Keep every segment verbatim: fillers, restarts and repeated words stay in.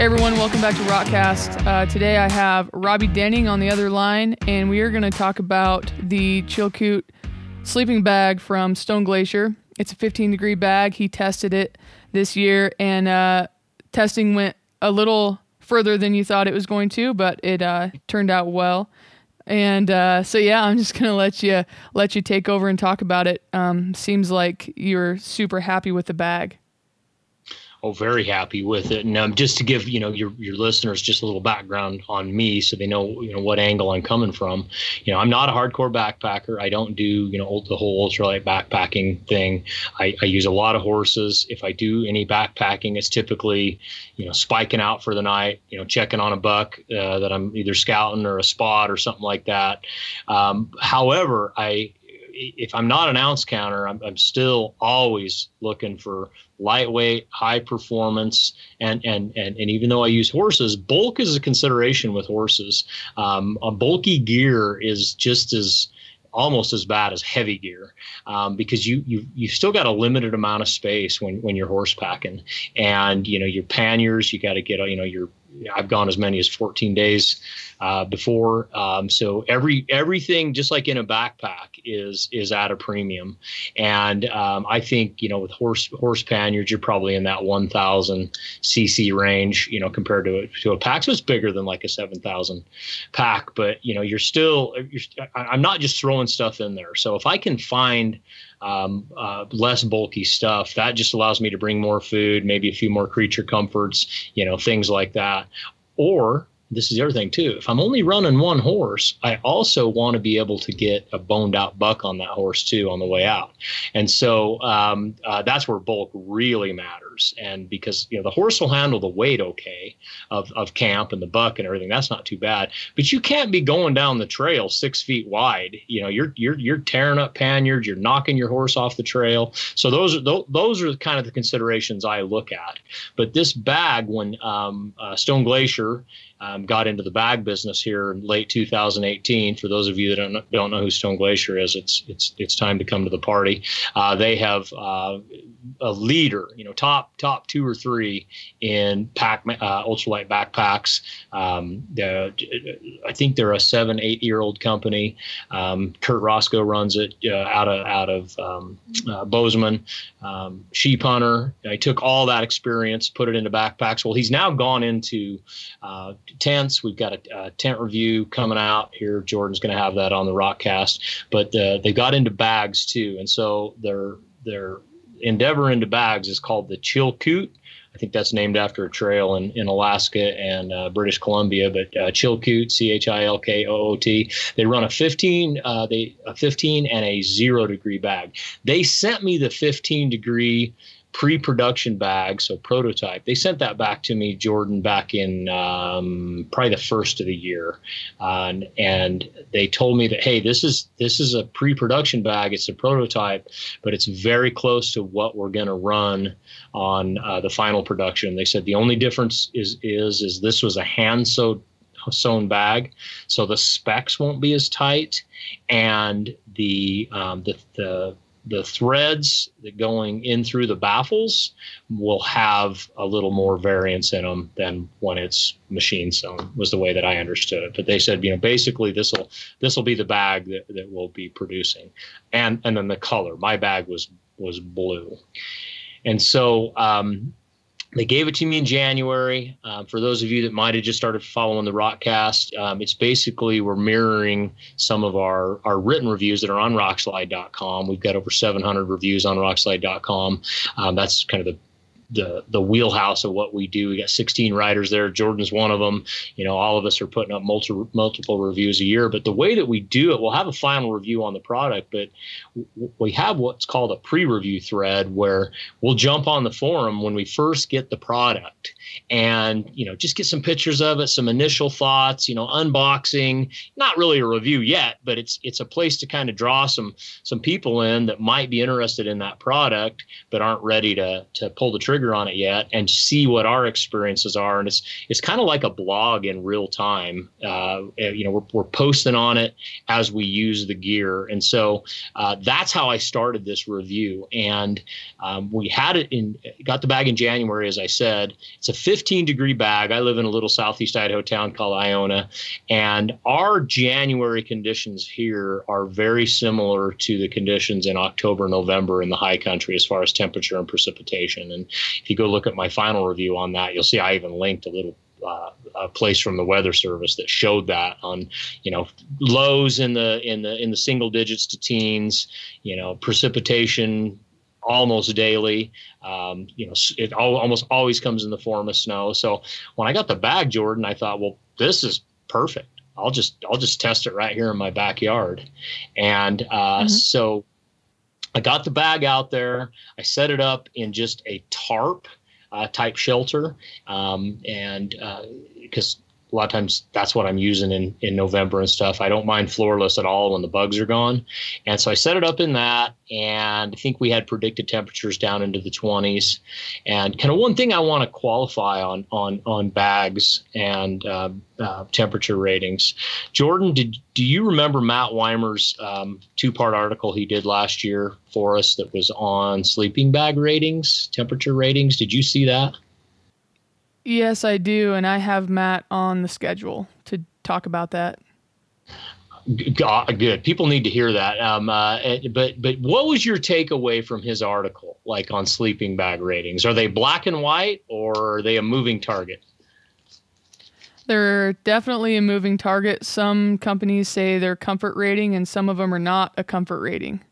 everyone, welcome back to Rockcast. Uh, today I have Robbie Denning on the other line, and we are going to talk about the Chilkoot sleeping bag from Stone Glacier. It's a fifteen degree bag. He tested it this year, and uh, testing went a little further than you thought it was going to, but it uh, turned out well. And uh, so, yeah, I'm just going to let you let you take over and talk about it. Um, seems like you're super happy with the bag. Oh, very happy with it. And um, just to give, you know, your your listeners just a little background on me so they know, you know, what angle I'm coming from. You know, I'm not a hardcore backpacker. I don't do, you know, the whole ultralight backpacking thing. I, I use a lot of horses. If I do any backpacking, it's typically, you know, spiking out for the night, you know, checking on a buck uh, that I'm either scouting or a spot or something like that. Um, however, I if I'm not an ounce counter, I'm, I'm still always looking for lightweight, high performance, and and and and even though I use horses, bulk is a consideration with horses. Um, a bulky gear is just as almost as bad as heavy gear um, because you you you still got a limited amount of space when when you're horse packing, and you know your panniers, you got to get you know your I've gone as many as fourteen days uh, before. Um, so every everything, just like in a backpack, is is at a premium. And um, I think, you know, with horse horse panniers, you're probably in that one thousand c c range, you know, compared to a, to a pack. So it's bigger than like a seven thousand pack. But, you know, you're still you're, I'm not just throwing stuff in there. So if I can find Um, uh, less bulky stuff, that just allows me to bring more food, maybe a few more creature comforts, you know, things like that. Or this is the other thing too. If I'm only running one horse, I also want to be able to get a boned out buck on that horse too on the way out. And so um, uh, that's where bulk really matters. And because, you know, the horse will handle the weight okay of, of camp and the buck and everything. That's not too bad. But you can't be going down the trail six feet wide. You know, you're you're you're tearing up panniers. You're knocking your horse off the trail. So those are those, those are kind of the considerations I look at. But this bag, when um, uh, Stone Glacier Um, got into the bag business here in late two thousand eighteen. For those of you that don't know, don't know who Stone Glacier is, it's it's it's time to come to the party. Uh, they have uh, a leader, you know, top top two or three in pack uh, ultralight backpacks. Um, I think they're a seven eight year old company. Um, Kurt Roscoe runs it uh, out of out of um, uh, Bozeman. Um, sheep hunter. I took all that experience, put it into backpacks. Well, he's now gone into uh, tents. We've got a, a tent review coming out here. Jordan's going to have that on the Rockcast, but uh, they got into bags too. And so their, their endeavor into bags is called the Chilkoot. I think that's named after a trail in, in Alaska and uh, British Columbia, but uh, Chilkoot, C H I L K O O T. They run a fifteen, uh, they a fifteen and a zero degree bag. They sent me the fifteen degree pre-production bag, so prototype. They sent that back to me, Jordan, back in um, probably the first of the year, uh, and, and they told me that, hey, this is this is a pre-production bag. It's a prototype, but it's very close to what we're going to run on uh, the final production. They said the only difference is is is this was a hand sewed sewn bag, so the specs won't be as tight, and the um, the the the threads that going in through the baffles will have a little more variance in them than when it's machine sewn, was the way that I understood it. But they said, you know, basically this will this will be the bag that, that we'll be producing. And and then the color, my bag was was blue. And so um, they gave it to me in January. Um, for those of you that might have just started following the Rockcast, um, it's basically we're mirroring some of our, our written reviews that are on rockslide dot com. We've got over seven hundred reviews on rockslide dot com. Um, that's kind of the the the wheelhouse of what we do. We got sixteen writers there. Jordan's one of them. You know, all of us are putting up multiple multiple reviews a year. But the way that we do it, we'll have a final review on the product, but w- we have what's called a pre-review thread where we'll jump on the forum when we first get the product and, you know, just get some pictures of it, some initial thoughts, you know, unboxing, not really a review yet, but it's it's a place to kind of draw some some people in that might be interested in that product but aren't ready to to pull the trigger trigger on it yet and see what our experiences are. And it's it's kind of like a blog in real time. Uh, you know, we're, we're posting on it as we use the gear. And so uh, that's how I started this review. And um, we had it in, got the bag in January, as I said. It's a fifteen degree bag. I live in a little southeast Idaho town called Iona. And our January conditions here are very similar to the conditions in October, November in the high country as far as temperature and precipitation. And if you go look at my final review on that, you'll see I even linked a little uh, a place from the Weather Service that showed that on, you know, lows in the in the in the single digits to teens, you know, precipitation almost daily. Um, you know, it al- almost always comes in the form of snow. So when I got the bag, Jordan, I thought, well, this is perfect. I'll just I'll just test it right here in my backyard. And uh, mm-hmm. so I got the bag out there. I set it up in just a tarp uh, type shelter. Um, and because uh, a lot of times that's what I'm using in, in November and stuff. I don't mind floorless at all when the bugs are gone. And so I set it up in that. And I think we had predicted temperatures down into the twenties. And kind of one thing I want to qualify on on on bags and uh, uh, temperature ratings. Jordan, did do you remember Matt Weimer's um, two-part article he did last year for us that was on sleeping bag ratings, temperature ratings? Did you see that? Yes, I do. And I have Matt on the schedule to talk about that. God, good. People need to hear that. Um, uh, but but what was your takeaway from his article, like on sleeping bag ratings? Are they black and white or are they a moving target? They're definitely a moving target. Some companies say they're comfort rating and some of them are not a comfort rating.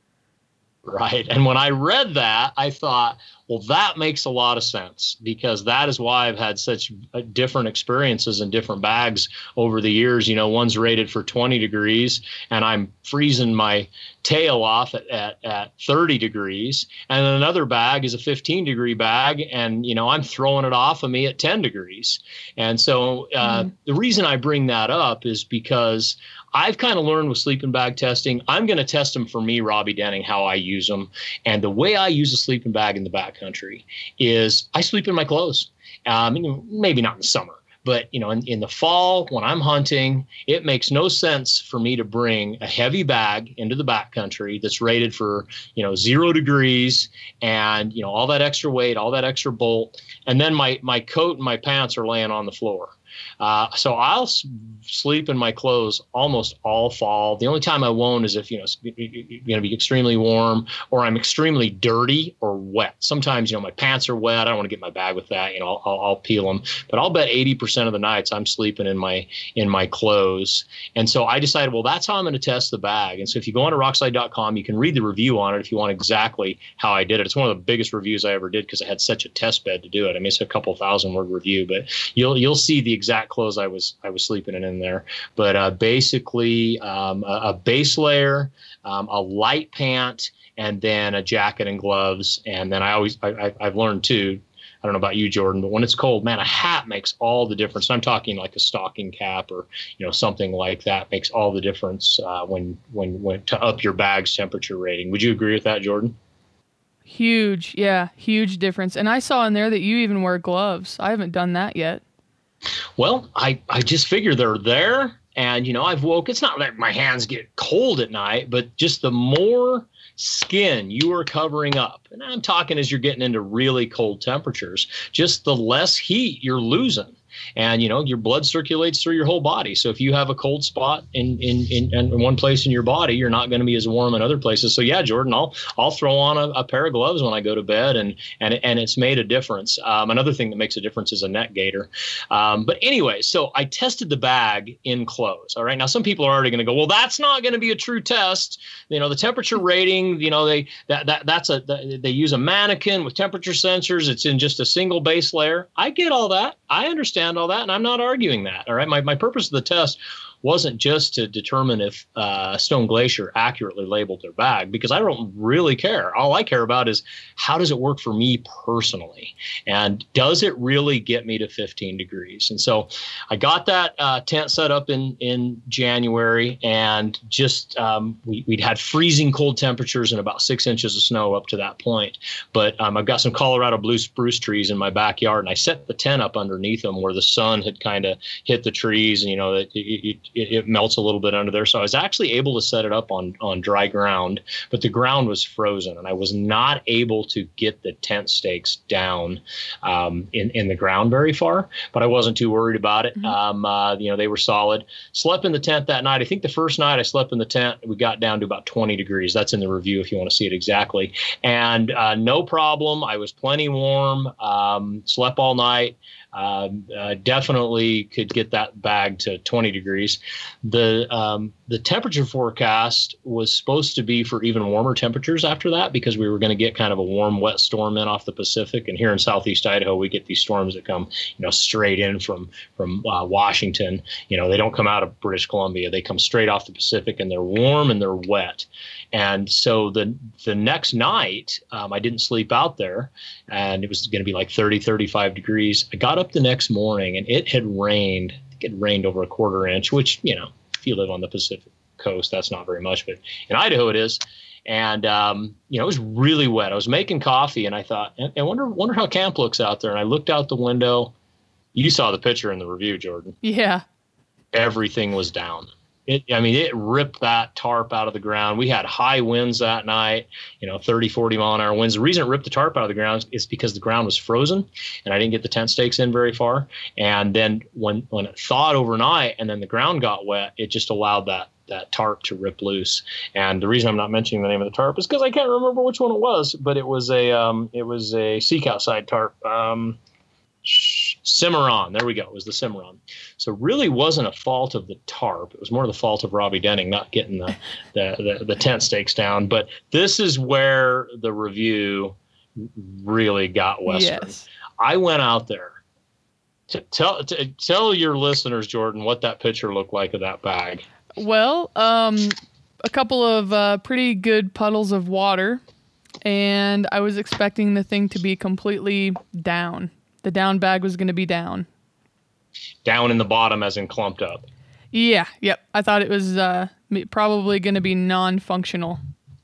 Right. And when I read that, I thought, well, that makes a lot of sense because that is why I've had such different experiences in different bags over the years. You know, one's rated for twenty degrees and I'm freezing my tail off at, at, at thirty degrees. And then another bag is a fifteen degree bag and, you know, I'm throwing it off of me at ten degrees. And so uh, mm-hmm. the reason I bring that up is because I've kind of learned with sleeping bag testing, I'm going to test them for me, Robbie Denning, how I use them. And the way I use a sleeping bag in the backcountry is I sleep in my clothes. Um, maybe not in the summer, but you know, in, in the fall when I'm hunting, it makes no sense for me to bring a heavy bag into the backcountry that's rated for, you know, zero degrees and, you know, all that extra weight, all that extra bolt. And then my, my coat and my pants are laying on the floor. Uh, so I'll s- sleep in my clothes almost all fall. The only time I won't is if, you know, it's going to be extremely warm or I'm extremely dirty or wet. Sometimes, you know, my pants are wet. I don't want to get my bag with that. You know, I'll, I'll, I'll peel them. But I'll bet eighty percent of the nights I'm sleeping in my in my clothes. And so I decided, well, that's how I'm going to test the bag. And so if you go on to rockslide dot com, you can read the review on it if you want exactly how I did it. It's one of the biggest reviews I ever did because I had such a test bed to do it. I mean, it's a couple thousand word review, but you'll you'll see the exact clothes I was I was sleeping in in there. But uh, basically um, a, a base layer, um, a light pant, and then a jacket and gloves. And then I always I, I, I've learned too. I don't know about you, Jordan, but when it's cold, man, a hat makes all the difference. I'm talking like a stocking cap or, you know, something like that makes all the difference uh, when when when to up your bag's temperature rating. Would you agree with that, Jordan? Huge, yeah, huge difference. And I saw in there that you even wear gloves. I haven't done that yet. Well, I, I just figure they're there and, you know, I've woke, it's not that my hands get cold at night, but just the more skin you are covering up, and I'm talking as you're getting into really cold temperatures, just the less heat you're losing. And, you know, your blood circulates through your whole body. So if you have a cold spot in, in, in, in one place in your body, you're not going to be as warm in other places. So, yeah, Jordan, I'll I'll throw on a, a pair of gloves when I go to bed, and and and it's made a difference. Um, another thing that makes a difference is a neck gaiter. Um, but anyway, so I tested the bag in clothes. All right. Now, some people are already going to go, well, that's not going to be a true test. You know, the temperature rating, you know, they that that that's a they use a mannequin with temperature sensors. It's in just a single base layer. I get all that. I understand all that, and I'm not arguing that. All right. My my purpose of the test wasn't just to determine if uh, Stone Glacier accurately labeled their bag, because I don't really care. All I care about is how does it work for me personally, and does it really get me to fifteen degrees? And so I got that uh, tent set up in in January, and just um, we, we'd had freezing cold temperatures and about six inches of snow up to that point. But um, I've got some Colorado blue spruce trees in my backyard, and I set the tent up underneath them where the sun had kind of hit the trees, and you know it, it, it, it melts a little bit under there. So I was actually able to set it up on on dry ground, but the ground was frozen, and I was not able to get the tent stakes down um, in in the ground very far. But I wasn't too worried about it. Mm-hmm. Um, uh, you know, they were solid. Slept in the tent that night. I think the first night I slept in the tent, we got down to about twenty degrees. That's in the review if you want to see it exactly. And uh, no problem. I was plenty warm. Um, slept all night. Um, uh, definitely could get that bag to twenty degrees. The um, the temperature forecast was supposed to be for even warmer temperatures after that, because we were going to get kind of a warm, wet storm in off the Pacific. And here in southeast Idaho, we get these storms that come, you know, straight in from from uh, Washington. You know, they don't come out of British Columbia. They come straight off the Pacific, and they're warm and they're wet. And so the the next night, um, I didn't sleep out there, and it was going to be like thirty, thirty-five degrees. I got up the next morning, and it had rained. I think it rained over a quarter inch, which, you know, if you live on the Pacific coast, that's not very much, but in Idaho it is. And, um, you know, it was really wet. I was making coffee, and I thought, I wonder, wonder how camp looks out there. And I looked out the window. You saw the picture in the review, Jordan. Yeah. Everything was down. It, I mean, it ripped that tarp out of the ground. We had high winds that night, you know, thirty, forty mile an hour winds. The reason it ripped the tarp out of the ground is because the ground was frozen, and I didn't get the tent stakes in very far. And then when, when it thawed overnight and then the ground got wet, it just allowed that that tarp to rip loose. And the reason I'm not mentioning the name of the tarp is because I can't remember which one it was, but it was a um, it was a Seek Outside tarp. Um, Cimarron. There we go. It was the Cimarron. So really wasn't a fault of the tarp. It was more the fault of Robbie Denning not getting the, the, the, the tent stakes down. But this is where the review really got Western. Yes. I went out there to tell, to tell your listeners, Jordan, what that picture looked like of that bag. Well, um, a couple of uh, pretty good puddles of water, and I was expecting the thing to be completely down. The down bag was going to be down. Down in the bottom as in clumped up. Yeah, yep. I thought it was uh, probably going to be non-functional.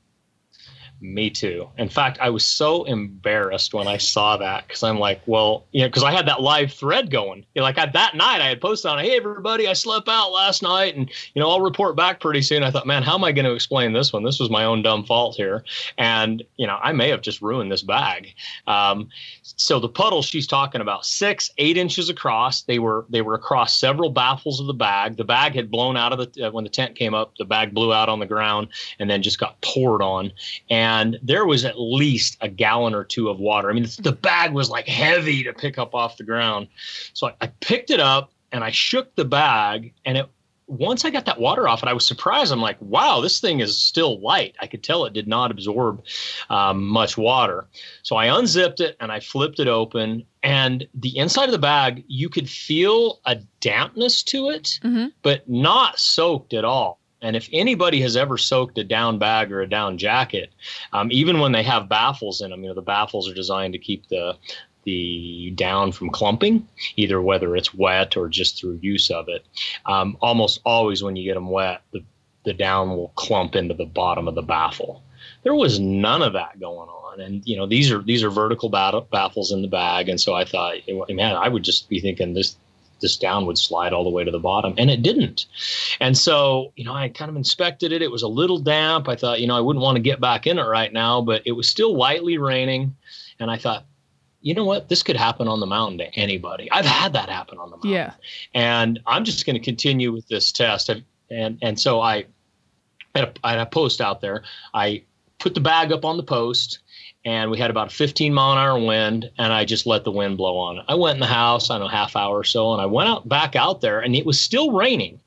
Me too. In fact, I was so embarrassed when I saw that, because I'm like, well, you know, because I had that live thread going. You know, like I, that night I had posted on, hey, everybody, I slept out last night, and, you know, I'll report back pretty soon. I thought, man, how am I going to explain this one? This was my own dumb fault here. And, you know, I may have just ruined this bag. Um, so the puddles she's talking about, six, eight inches across. They were they were across several baffles of the bag. The bag had blown out of the, uh, when the tent came up, the bag blew out on the ground and then just got poured on. And And there was at least a gallon or two of water. I mean, the bag was like heavy to pick up off the ground. So I, I picked it up and I shook the bag. And it, once I got that water off it, I was surprised. I'm like, wow, this thing is still light. I could tell it did not absorb um, much water. So I unzipped it and I flipped it open. And the inside of the bag, you could feel a dampness to it, mm-hmm. but not soaked at all. And if anybody has ever soaked a down bag or a down jacket, um, even when they have baffles in them, you know, the baffles are designed to keep the the down from clumping, either whether it's wet or just through use of it. Um, almost always when you get them wet, the, the down will clump into the bottom of the baffle. There was none of that going on. And, you know, these are these are vertical bat- baffles in the bag. And so I thought, man, I would just be thinking this this down would slide all the way to the bottom, and it didn't. And so, you know, I kind of inspected it. It was a little damp. I thought, you know, I wouldn't want to get back in it right now, but it was still lightly raining. And I thought, you know what, this could happen on the mountain to anybody. I've had that happen on the mountain. Yeah. And I'm just going to continue with this test. And, and so I had a, I had a post out there. I put the bag up on the post, and we had about a fifteen mile an hour wind, and I just let the wind blow on it. I went in the house, I don't know, half hour or so, and I went out back out there, and it was still raining.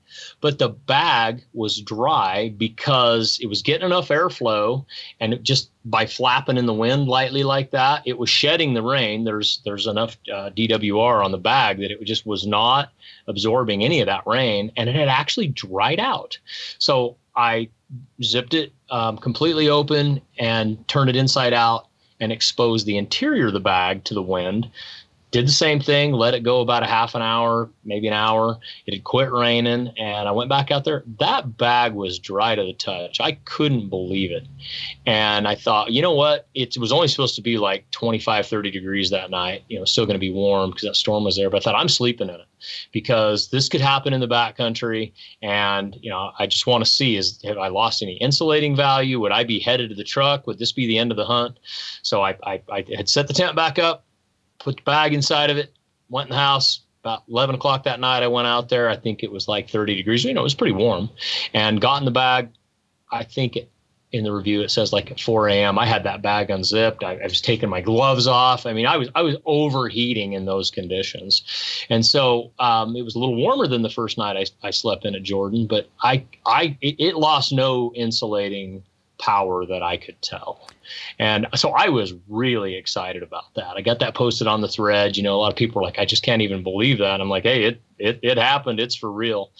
but the bag was dry because it was getting enough airflow, and it just by flapping in the wind lightly like that, it was shedding the rain. There's there's enough uh, D W R on the bag that it just was not absorbing any of that rain, and it had actually dried out. So I zipped it um, completely open and turned it inside out and exposed the interior of the bag to the wind. Did the same thing, let it go about a half an hour, maybe an hour. It had quit raining, and I went back out there. That bag was dry to the touch. I couldn't believe it. And I thought, you know what? It was only supposed to be like twenty-five, thirty degrees that night. You know, still going to be warm because that storm was there. But I thought, I'm sleeping in it because this could happen in the backcountry. And, you know, I just want to see, is have I lost any insulating value? Would I be headed to the truck? Would this be the end of the hunt? So I, I, I had set the tent back up, put the bag inside of it, went in the house. About eleven o'clock that night, I went out there. I think it was like thirty degrees. You know, it was pretty warm. And got in the bag. I think it, in the review it says like at four a.m. I had that bag unzipped. I, I was taking my gloves off. I mean, I was I was overheating in those conditions. And so um, it was a little warmer than the first night I, I slept in at Jordan. But I I it, it lost no insulating power that I could tell. And so I was really excited about that. I got that posted on the thread. You know, a lot of people were like, I just can't even believe that. I'm like, hey, it it it happened. It's for real.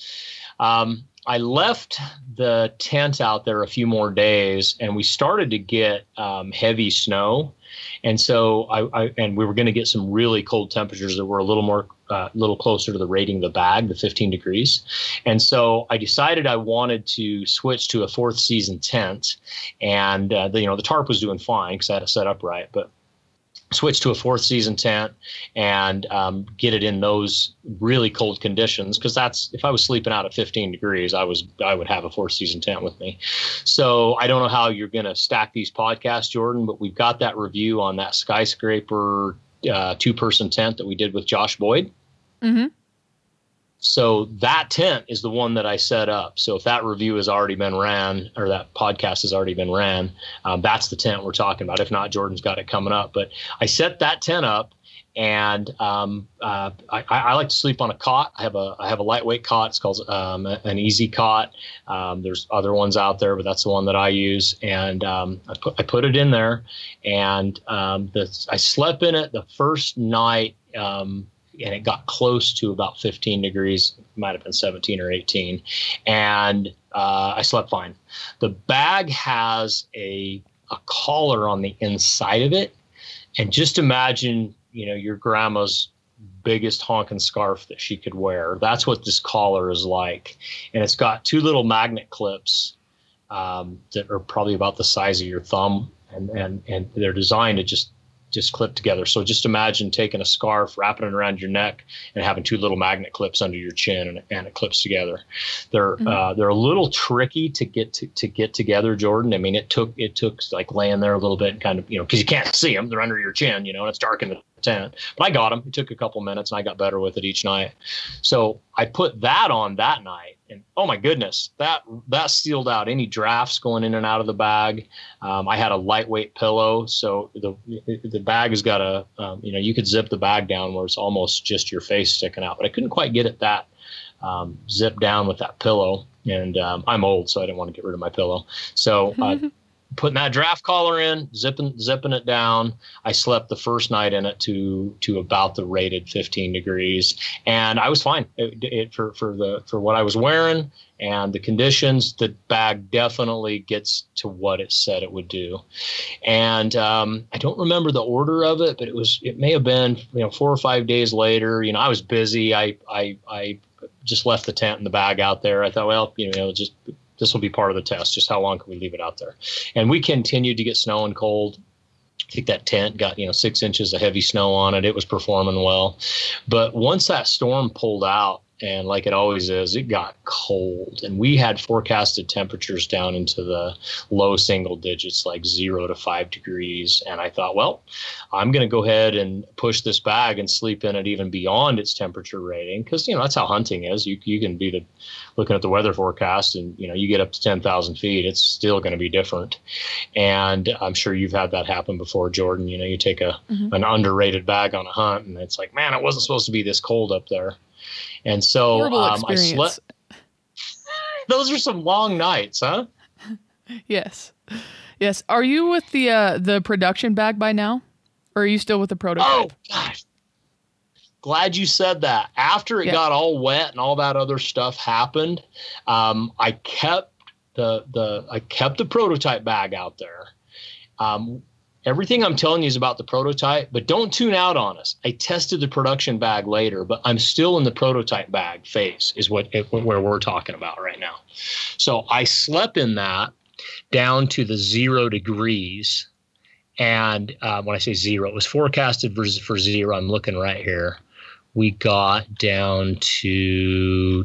Um, I left the tent out there a few more days, and we started to get um, heavy snow. And so I, I and we were going to get some really cold temperatures that were a little more, a uh, little closer to the rating of the bag, the fifteen degrees. And so I decided I wanted to switch to a fourth season tent, and uh, the, you know, the tarp was doing fine because I had it set up right, but switch to a fourth season tent and um, get it in those really cold conditions. Cause that's, if I was sleeping out at fifteen degrees, I was, I would have a fourth season tent with me. So I don't know how you're going to stack these podcasts, Jordan, but we've got that review on that Skyscraper uh, two person tent that we did with Josh Boyd. Mm-hmm. So that tent is the one that I set up. So if that review has already been ran, or that podcast has already been ran, um, that's the tent we're talking about. If not, Jordan's got it coming up. But I set that tent up, and um, uh, I, I like to sleep on a cot. I have a I have a lightweight cot. It's called um, an Easy Cot. Um, there's other ones out there, but that's the one that I use. And um, I put I put it in there, and um, the, I slept in it the first night. Um, and it got close to about fifteen degrees, might have been seventeen or eighteen. And uh, I slept fine. The bag has a, a collar on the inside of it. And just imagine, you know, your grandma's biggest honking scarf that she could wear. That's what this collar is like. And it's got two little magnet clips um, that are probably about the size of your thumb. And, and, and they're designed to just just clip together. So just imagine taking a scarf, wrapping it around your neck, and having two little magnet clips under your chin, and, and it clips together. They're mm-hmm. uh, they're a little tricky to get to, to get together, Jordan. I mean, it took it took like laying there a little bit and kind of, you know, because you can't see them. They're under your chin, you know, and it's dark in the tent. But I got them. It took a couple minutes, and I got better with it each night. So I put that on that night, and oh my goodness, that that sealed out any drafts going in and out of the bag. Um, I had a lightweight pillow, so the the bag has got a um, you know, you could zip the bag down where it's almost just your face sticking out, but I couldn't quite get it that um, zipped down with that pillow. And um, I'm old, so I didn't want to get rid of my pillow. So uh, putting that draft collar in, zipping zipping it down. I slept the first night in it to to about the rated fifteen degrees, and I was fine. It, it for for the for what I was wearing and the conditions. The bag definitely gets to what it said it would do. And um, I don't remember the order of it, but it was it may have been, you know, four or five days later. You know, I was busy. I I I just left the tent and the bag out there. I thought, well, you know, just this will be part of the test. Just how long can we leave it out there? And we continued to get snow and cold. I think that tent got, you know, six inches of heavy snow on it. It was performing well. But once that storm pulled out, and like it always is, it got cold. And we had forecasted temperatures down into the low single digits, like zero to five degrees. And I thought, well, I'm going to go ahead and push this bag and sleep in it even beyond its temperature rating. Because, you know, that's how hunting is. You you can be the looking at the weather forecast, and, you know, you get up to ten thousand feet, it's still going to be different. And I'm sure you've had that happen before, Jordan. You know, you take a mm-hmm. an underrated bag on a hunt, and it's like, man, it wasn't supposed to be this cold up there. And so um, I slept. Those are some long nights, huh? Yes. Yes. Are you with the uh, the production bag by now? Or are you still with the prototype? Oh, gosh. Glad you said that. After it yeah. got all wet and all that other stuff happened, um, I kept the the I kept the prototype bag out there. Um, everything I'm telling you is about the prototype, but don't tune out on us. I tested the production bag later, but I'm still in the prototype bag phase is what where we're talking about right now. So I slept in that down to the zero degrees. And uh, when I say zero, it was forecasted for, for zero. I'm looking right here. We got down to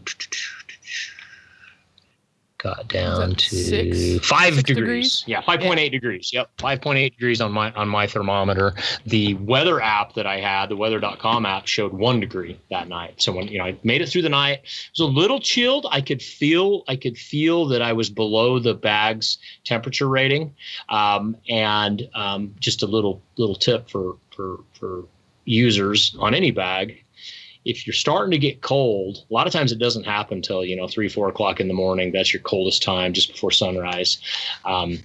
got down to six, five six degrees. degrees. Yeah, five point eight degrees. Yep, five point eight degrees on my on my thermometer. The weather app that I had, the weather dot com app, showed one degree that night. So when you know I made it through the night, it was a little chilled. I could feel I could feel that I was below the bag's temperature rating. Um, and um, just a little little tip for for for users on any bag. If you're starting to get cold, a lot of times it doesn't happen until, you know, three, four o'clock in the morning. That's your coldest time, just before sunrise. Um,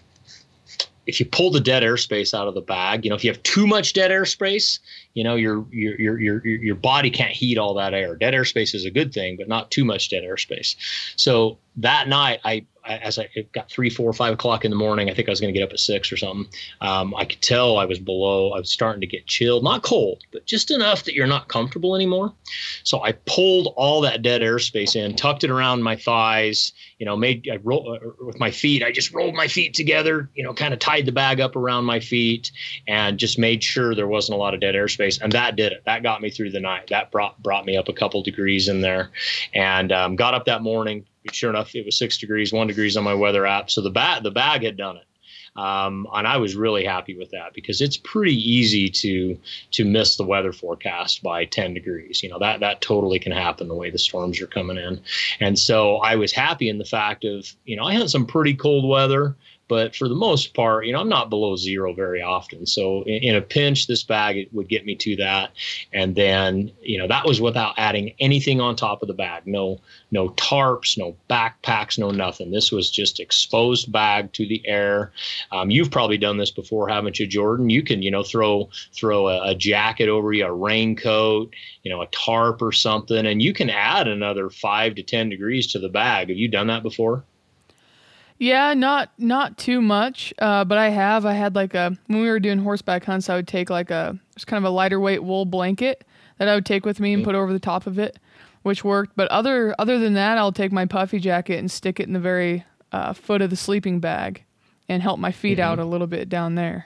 if you pull the dead airspace out of the bag, you know, if you have too much dead airspace, you know, your your your your your body can't heat all that air. Dead airspace is a good thing, but not too much dead airspace. So that night, I, I as I it got three, four, five o'clock in the morning, I think I was going to get up at six or something. Um, I could tell I was below. I was starting to get chilled, not cold, but just enough that you're not comfortable anymore. So I pulled all that dead airspace in, tucked it around my thighs. You know, made I roll uh, with my feet. I just rolled my feet together. You know, kind of tied the bag up around my feet, and just made sure there wasn't a lot of dead airspace. And that did it. That got me through the night. That brought brought me up a couple degrees in there, and um, got up that morning. Sure enough, it was six degrees, one degrees on my weather app. So the bag, the bag had done it. Um, and I was really happy with that, because it's pretty easy to to miss the weather forecast by ten degrees. You know, that that totally can happen the way the storms are coming in. And so I was happy in the fact of, you know, I had some pretty cold weather, but for the most part, you know, I'm not below zero very often. So in, in a pinch, this bag it would get me to that. And then, you know, that was without adding anything on top of the bag. No, no tarps, no backpacks, no nothing. This was just exposed bag to the air. Um, you've probably done this before, haven't you, Jordan? You can, you know, throw throw a, a jacket over you, a raincoat, you know, a tarp or something, and you can add another five to ten degrees to the bag. Have you done that before? Yeah, not not too much, uh, but I have. I had like a, when we were doing horseback hunts, I would take like a, it's kind of a lighter weight wool blanket that I would take with me and put over the top of it, which worked. But other other than that, I'll take my puffy jacket and stick it in the very uh, foot of the sleeping bag and help my feet mm-hmm. out a little bit down there.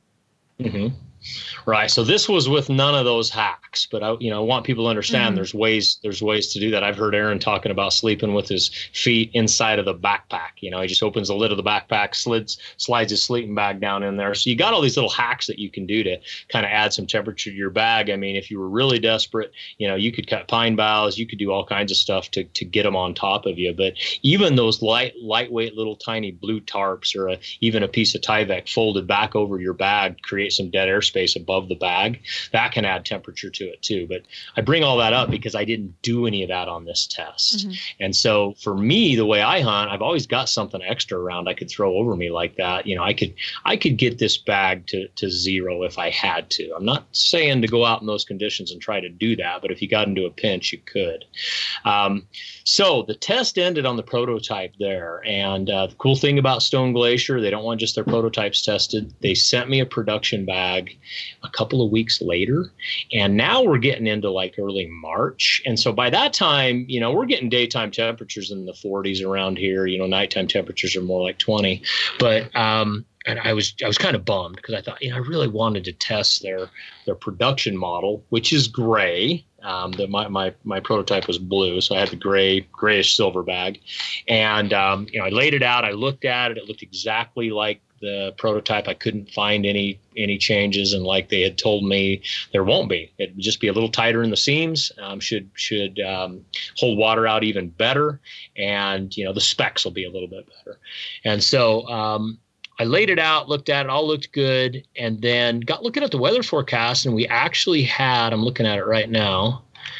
Mm-hmm. Right. So this was with none of those hacks, but I, you know, want people to understand mm-hmm. there's ways, there's ways to do that. I've heard Aaron talking about sleeping with his feet inside of the backpack. You know, he just opens the lid of the backpack, slides, slides his sleeping bag down in there. So you got all these little hacks that you can do to kind of add some temperature to your bag. I mean, if you were really desperate, you know, you could cut pine boughs, you could do all kinds of stuff to, to get them on top of you. But even those light, lightweight little tiny blue tarps, or a, even a piece of Tyvek folded back over your bag, create some dead air space above the bag, that can add temperature to it too. But I bring all that up because I didn't do any of that on this test. Mm-hmm. And so for me, the way I hunt, I've always got something extra around I could throw over me like that. You know, I could I could get this bag to, to zero if I had to. I'm not saying to go out in those conditions and try to do that, but if you got into a pinch, you could. Um, so the test ended on the prototype there. And uh, the cool thing about Stone Glacier, they don't want just their prototypes tested. They sent me a production bag a couple of weeks later, and now we're getting into like early March. And so by that time, you know, we're getting daytime temperatures in the forties around here. You know, nighttime temperatures are more like twenty. But um, and I was I was kind of bummed because I thought, you know, I really wanted to test their their production model, which is gray. Um, the, my, my, my prototype was blue, so I had the gray, grayish silver bag. And, um, you know, I laid it out. I looked at it. It looked exactly like the prototype. I couldn't find any any changes, and like they had told me, there won't be. It would just be a little tighter in the seams, um, should should um, hold water out even better, and, you know, the specs will be a little bit better. And so um, I laid it out, looked at it, all looked good, and then got looking at the weather forecast, and we actually had, I'm looking at it right now,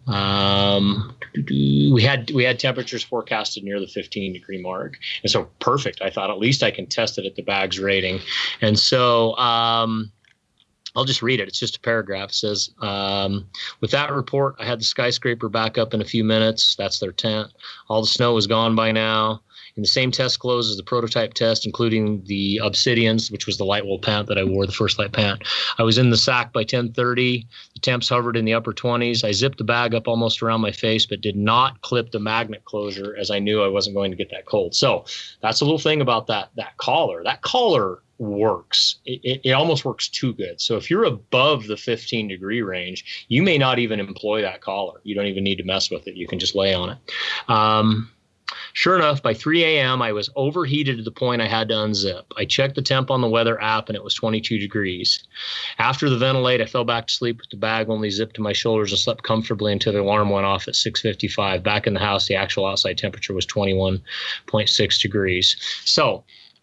Um, we had we had temperatures forecasted near the fifteen degree mark, and so perfect. I thought at least I can test it at the bag's rating, and so um, I'll just read it. It's just a paragraph. It says, um, with that report, I had the skyscraper back up in a few minutes. That's their tent. All the snow was gone by now. In the same test clothes as the prototype test, including the Obsidians, which was the light wool pant that I wore, the first light pant. I was in the sack by ten thirty. The temps hovered in the upper twenties. I zipped the bag up almost around my face, but did not clip the magnet closure as I knew I wasn't going to get that cold. So that's a little thing about that, that collar. That collar works. It, it, it almost works too good. So if you're above the fifteen degree range, you may not even employ that collar. You don't even need to mess with it. You can just lay on it. Um, Sure enough, by three a.m., I was overheated to the point I had to unzip. I checked the temp on the weather app, and it was twenty-two degrees. After the ventilate, I fell back to sleep with the bag only zipped to my shoulders and slept comfortably until the alarm went off at six fifty-five. Back in the house, the actual outside temperature was twenty-one point six degrees. So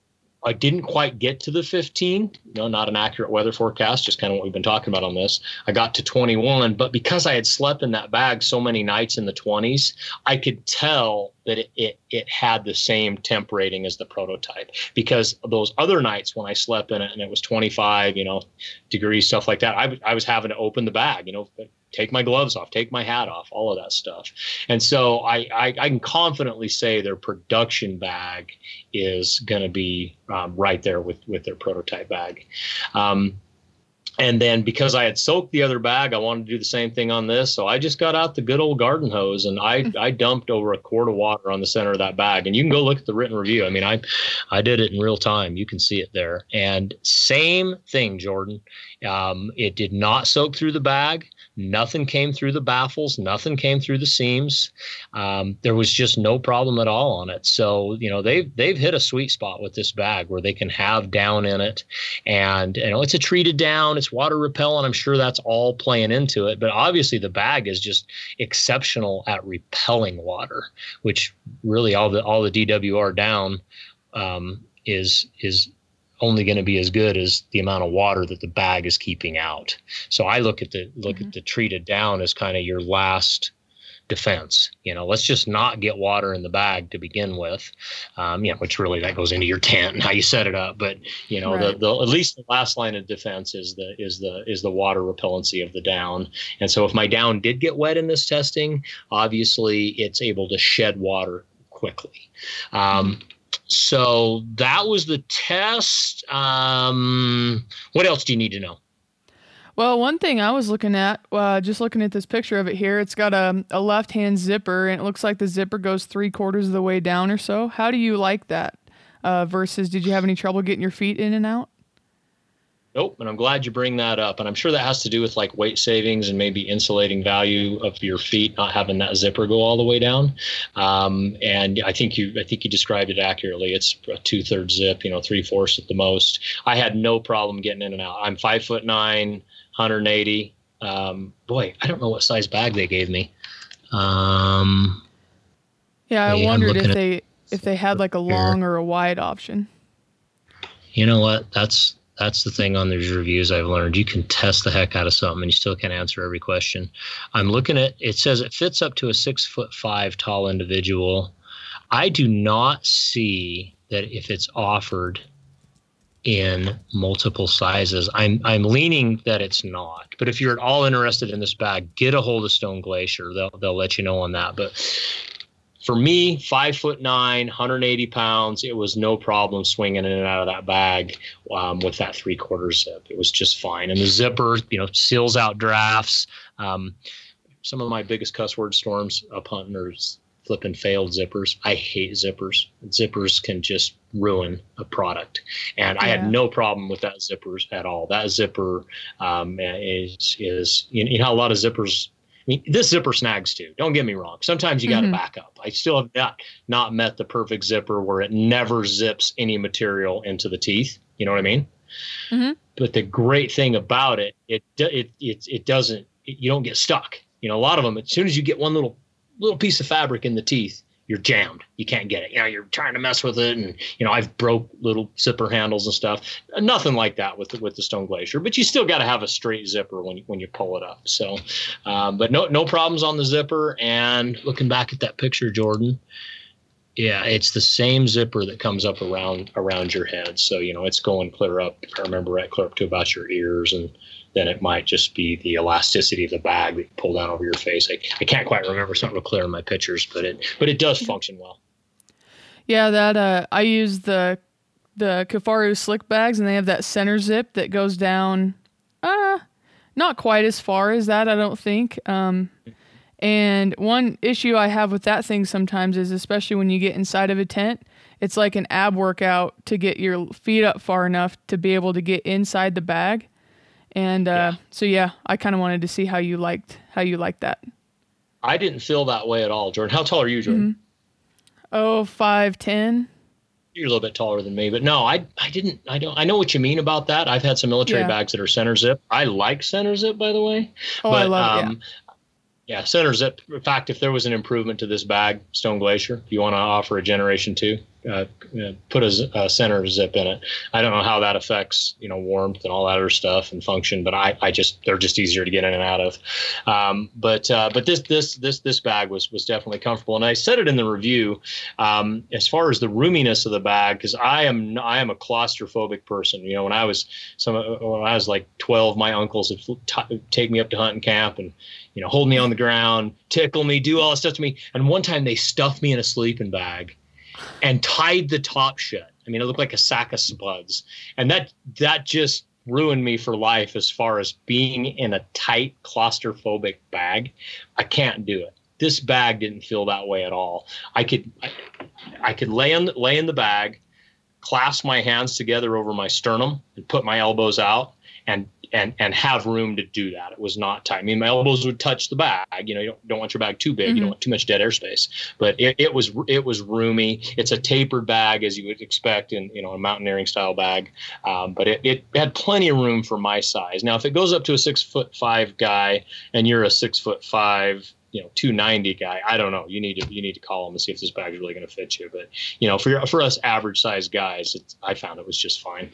I didn't quite get to the fifteen, no, not an accurate weather forecast, just kind of what we've been talking about on this. I got to twenty-one, but because I had slept in that bag so many nights in the twenties, I could tell that it, it, it had the same temp rating as the prototype, because those other nights when I slept in it and it was twenty-five, you know, degrees, stuff like that, I, I was having to open the bag, you know, take my gloves off, take my hat off, all of that stuff. And so I, I, I can confidently say their production bag is going to be um, right there with, with their prototype bag. Um, and then because I had soaked the other bag, I wanted to do the same thing on this. So I just got out the good old garden hose and I, I dumped over a quart of water on the center of that bag. And you can go look at the written review. I mean, I, I did it in real time. You can see it there. And same thing, Jordan. Um, it did not soak through the bag. Nothing came through the baffles. Nothing came through the seams. Um, there was just no problem at all on it. So, you know, they've, they've hit a sweet spot with this bag where they can have down in it. And, you know, it's a treated down. It's water repellent. I'm sure that's all playing into it. But obviously the bag is just exceptional at repelling water, which really all the, all the D W R down um, is, is, only going to be as good as the amount of water that the bag is keeping out. So I look at the look mm-hmm. at the treated down as kind of your last defense. You know, let's just not get water in the bag to begin with. Um, you know, which really that goes into your tent and how you set it up. But you know, right. the, the at least the last line of defense is the is the is the water repellency of the down. And so if my down did get wet in this testing, obviously it's able to shed water quickly. Um, mm-hmm. So that was the test. Um, what else do you need to know? Well, one thing I was looking at, uh, just looking at this picture of it here, it's got a, a left-hand zipper, and it looks like the zipper goes three quarters of the way down or so. How do you like that? Uh, versus, did you have any trouble getting your feet in and out? Nope, and I'm glad you bring that up. And I'm sure that has to do with like weight savings and maybe insulating value of your feet, not having that zipper go all the way down. Um, and I think you, I think you described it accurately. It's a two-thirds zip, you know, three-fourths at the most. I had no problem getting in and out. I'm five foot nine, one hundred eighty. Um, boy, I don't know what size bag they gave me. Um, yeah, I wondered if they if they had like a long or a wide option. You know what? That's That's the thing on these reviews I've learned. You can test the heck out of something and you still can't answer every question. I'm looking at, it says it fits up to a six foot five tall individual. I do not see that if it's offered in multiple sizes. I'm I'm leaning that it's not. But if you're at all interested in this bag, get a hold of Stone Glacier. They'll they'll let you know on that. But for me, five foot nine, one hundred eighty pounds, it was no problem swinging in and out of that bag um, with that three quarter zip. It was just fine. And the zipper, you know, seals out drafts. Um, some of my biggest cuss word storms up hunting are flipping failed zippers. I hate zippers. Zippers can just ruin a product. And yeah. I had no problem with that zippers at all. That zipper um, is, is you know how a lot of zippers, I mean, this zipper snags too. Don't get me wrong. Sometimes you got to mm-hmm. back up. I still have not, not met the perfect zipper where it never zips any material into the teeth. You know what I mean? Mm-hmm. But the great thing about it, it, it, it, it doesn't, it, you don't get stuck. You know, a lot of them, as soon as you get one little little piece of fabric in the teeth, you're jammed. You can't get it. You know, you're trying to mess with it, and you know, I've broke little zipper handles and stuff. Nothing like that with the, with the Stone Glacier, but you still got to have a straight zipper when you, when you pull it up. So, um, but no no problems on the zipper. And looking back at that picture, Jordan, yeah, it's the same zipper that comes up around around your head. So you know, it's going clear up. If I remember right, clear up to about your ears, and then it might just be the elasticity of the bag that you pull down over your face. I, I can't quite remember. It's not real clear in my pictures, but it but it does function well. Yeah, that uh, I use the the Kifaru slick bags, and they have that center zip that goes down, uh, not quite as far as that, I don't think. Um, and one issue I have with that thing sometimes is, especially when you get inside of a tent, it's like an ab workout to get your feet up far enough to be able to get inside the bag. And uh, yeah. so yeah, I kind of wanted to see how you liked how you liked that. I didn't feel that way at all, Jordan. How tall are you, Jordan? Mm-hmm. Oh, five ten. You're a little bit taller than me, but no, I I didn't. I don't. I know what you mean about that. I've had some military yeah. bags that are center zip. I like center zip, by the way. Oh, but, I love um, it. Yeah. Yeah, center zip. In fact, if there was an improvement to this bag, Stone Glacier, if you want to offer a generation two, uh, put a, a center zip in it. I don't know how that affects, you know, warmth and all that other stuff and function, but I, I just they're just easier to get in and out of. Um, but uh, but this this this this bag was was definitely comfortable, and I said it in the review. Um, as far as the roominess of the bag, because I am I am a claustrophobic person. You know, when I was some when I was like twelve, my uncles would t- take me up to hunting camp and, you know, hold me on the ground, tickle me, do all this stuff to me. And one time they stuffed me in a sleeping bag and tied the top shut. I mean, it looked like a sack of spuds. And that that just ruined me for life as far as being in a tight claustrophobic bag. I can't do it. This bag didn't feel that way at all. I could I, I could lay in, lay in the bag, clasp my hands together over my sternum and put my elbows out and and and have room to do that. It was not tight. I mean, my elbows would touch the bag. You know, you don't, don't want your bag too big. Mm-hmm. You don't want too much dead airspace. But it, it was it was roomy. It's a tapered bag, as you would expect in, you know, a mountaineering style bag. Um, but it, it had plenty of room for my size. Now, if it goes up to a six foot five guy and you're a six foot five, you know, two ninety guy, I don't know. You need to you need to call them and see if this bag is really going to fit you. But you know, for for us average size guys, it's, I found it was just fine.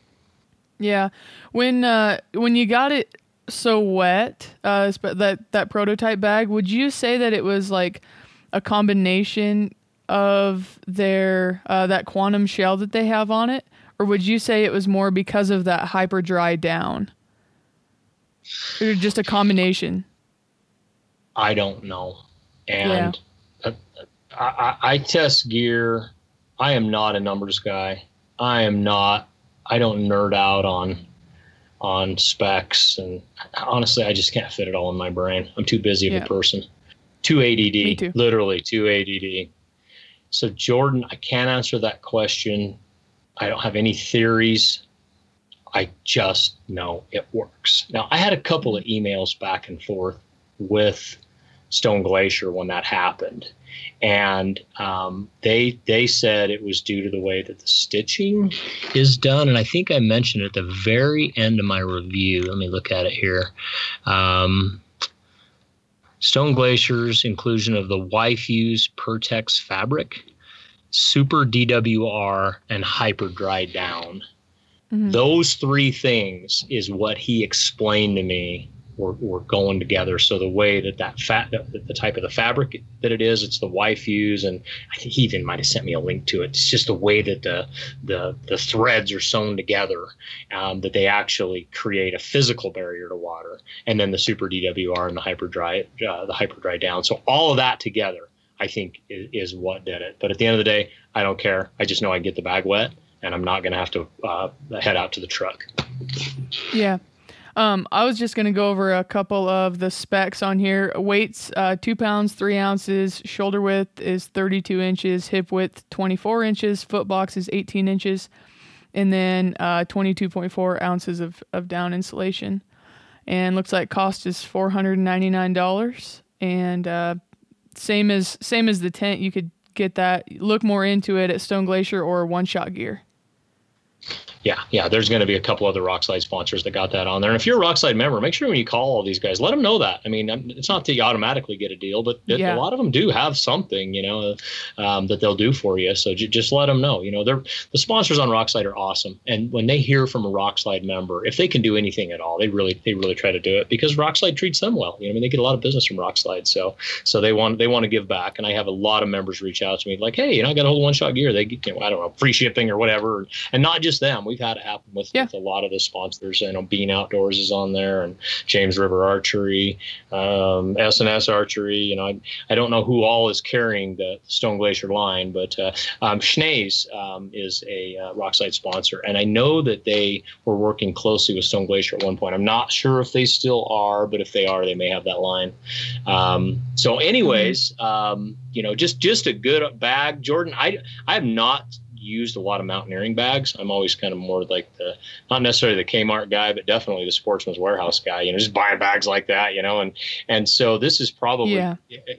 Yeah, when uh, when you got it so wet, uh, that that prototype bag, would you say that it was like a combination of their uh, that quantum shell that they have on it, or would you say it was more because of that hyper dry down, or just a combination? I don't know, and yeah. I, I, I test gear. I am not a numbers guy. I am not. I don't nerd out on on specs, and honestly, I just can't fit it all in my brain. I'm too busy of yeah. a person. Too A D D, Me too. Literally too A D D. So Jordan, I can't answer that question. I don't have any theories. I just know it works. Now, I had a couple of emails back and forth with Stone Glacier when that happened. And um, they they said it was due to the way that the stitching is done. And I think I mentioned at the very end of my review. Let me look at it here. Um, Stone Glacier's inclusion of the Y-Fuse Pertex fabric, Super D W R, and Hyper Dry Down. Mm-hmm. Those three things is what he explained to me were, were going together. So the way that that fat, the, the type of the fabric that it is, it's the Y-Fuse, and I think he even might have sent me a link to it. It's just the way that the the the threads are sewn together, um, that they actually create a physical barrier to water. And then the Super D W R and the Hyper Dry, uh, the Hyper Dry Down. So all of that together, I think, is, is what did it. But at the end of the day, I don't care. I just know I get the bag wet, and I'm not going to have to uh, head out to the truck. Yeah. Um, I was just going to go over a couple of the specs on here. Weights, uh, two pounds, three ounces. Shoulder width is thirty-two inches. Hip width, twenty-four inches. Foot box is eighteen inches. And then uh, twenty-two point four ounces of, of down insulation. And looks like cost is four hundred ninety-nine dollars. And uh, same as same as the tent, you could get that. Look more into it at Stone Glacier or One Shot Gear. Yeah, yeah. There's going to be a couple other Rockslide sponsors that got that on there. And if you're a Rockslide member, make sure when you call all these guys, let them know that. I mean, it's not that you automatically get a deal, but yeah. a lot of them do have something, you know, um, that they'll do for you. So j- just let them know. You know, they're the sponsors on Rockslide are awesome. And when they hear from a Rockslide member, if they can do anything at all, they really they really try to do it because Rockslide treats them well. You know, I mean, they get a lot of business from Rockslide, so so they want they want to give back. And I have a lot of members reach out to me like, hey, you know, I got a hold of One Shot Gear. They, you know, I don't know, free shipping or whatever. And not just them. We've had it happen with, yeah. with a lot of the sponsors. You know, Bean Outdoors is on there, and James River Archery, um, S and S Archery. You know, I, I don't know who all is carrying the Stone Glacier line, but uh, um, Schnee's um, is a uh, Rockslide sponsor, and I know that they were working closely with Stone Glacier at one point. I'm not sure if they still are, but if they are, they may have that line. Um, so, anyways, um, you know, just just a good bag, Jordan. I I have not used a lot of mountaineering bags. I'm always kind of more like the, not necessarily the Kmart guy, but definitely the Sportsman's Warehouse guy, you know, just buying bags like that, you know, and, and so this is probably, yeah.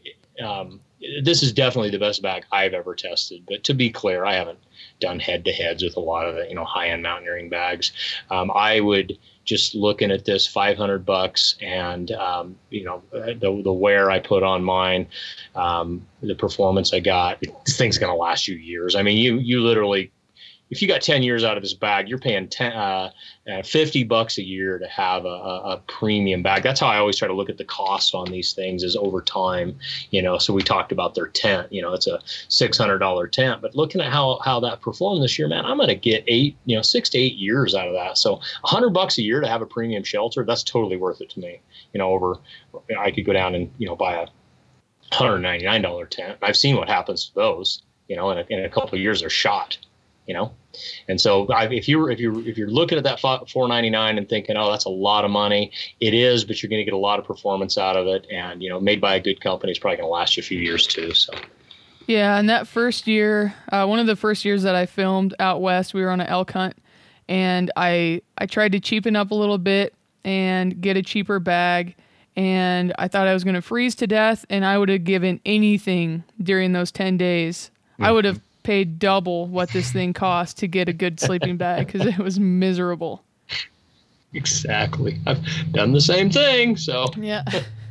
um, this is definitely the best bag I've ever tested. But to be clear, I haven't done head to heads with a lot of the, you know, high end mountaineering bags. Um, I would just looking at this five hundred bucks and, um, you know, the, the wear I put on mine, um, the performance I got, this thing's going to last you years. I mean, you, you literally, if you got ten years out of this bag, you're paying ten, uh, uh, fifty bucks a year to have a, a, a premium bag. That's how I always try to look at the cost on these things is over time, you know. So we talked about their tent, you know, it's a six hundred dollars tent, but looking at how, how that performed this year, man, I'm going to get eight, you know, six to eight years out of that. So a hundred bucks a year to have a premium shelter, that's totally worth it to me. You know, over, I could go down and, you know, buy a one hundred ninety-nine dollars tent. I've seen what happens to those, you know, in a, in a couple of years they're shot. You know, and so I, if you if you if you're looking at that four ninety-nine and thinking, oh, that's a lot of money, it is, but you're going to get a lot of performance out of it, and you know, made by a good company, it's probably going to last you a few years too. So, yeah, and that first year, uh, one of the first years that I filmed out west, we were on an elk hunt, and I I tried to cheapen up a little bit and get a cheaper bag, and I thought I was going to freeze to death, and I would have given anything during those ten days. Mm-hmm. I would have paid double what this thing cost to get a good sleeping bag because it was miserable. Exactly. I've done the same thing. So yeah.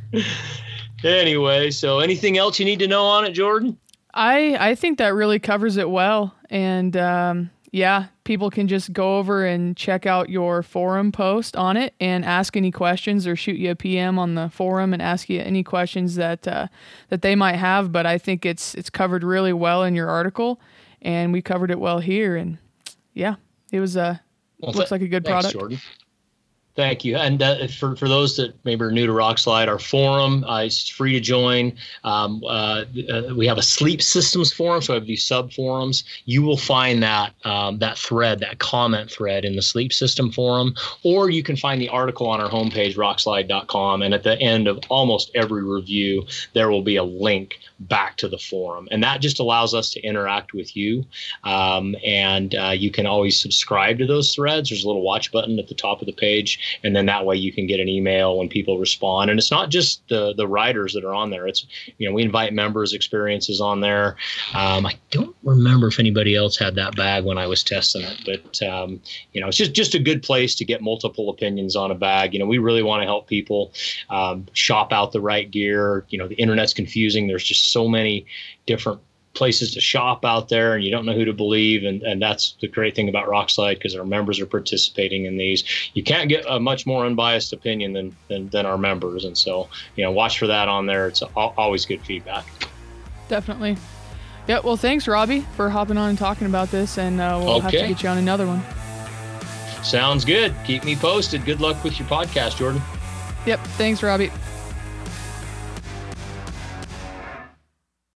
Anyway, so anything else you need to know on it, Jordan? I I think that really covers it well. And um, yeah, people can just go over and check out your forum post on it and ask any questions or shoot you a P M on the forum and ask you any questions that uh, that they might have. But I think it's it's covered really well in your article, and we covered it well here. And yeah, it was a well, looks like a good thanks, product. Jordan. Thank you. And uh, for, for those that maybe are new to Rockslide, our forum uh, is free to join. Um, uh, uh, we have a sleep systems forum, so I have these sub forums. You will find that um, that thread, that comment thread in the sleep system forum, or you can find the article on our homepage, rockslide dot com. And at the end of almost every review, there will be a link back to the forum. And that just allows us to interact with you. Um, and uh, you can always subscribe to those threads. There's a little watch button at the top of the page. And then that way you can get an email when people respond. And it's not just the the writers that are on there. It's, you know, we invite members' experiences on there. Um, I don't remember if anybody else had that bag when I was testing it, but, um, you know, it's just, just a good place to get multiple opinions on a bag. You know, we really want to help people um, shop out the right gear. You know, the internet's confusing. There's just so many different places to shop out there, and you don't know who to believe, and, and that's the great thing about Rockslide, because our members are participating in these. You can't get a much more unbiased opinion than, than than our members, and so, you know, watch for that on there. It's always good feedback. Definitely. Yeah, well, thanks, Robbie, for hopping on and talking about this, and uh, we'll okay. have to get you on another one. Sounds good. Keep me posted. Good luck with your podcast, Jordan. Yep. Thanks, Robbie.